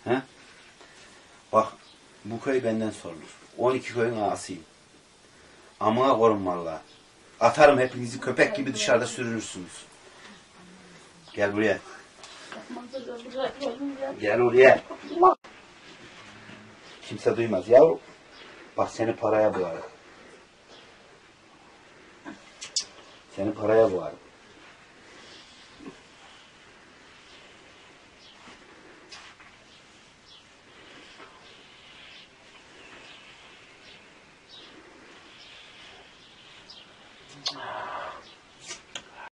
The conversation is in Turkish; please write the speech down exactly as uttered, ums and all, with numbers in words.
He? Bak bu köy benden sorulur. on iki köyün ağasıyım. Amına korun vallahi. Atarım hepinizi köpek gibi dışarıda sürünürsünüz. Gel buraya. Gel oraya. Kimse duymaz yavrum. Bak seni paraya boğarım. Seni paraya boğarım.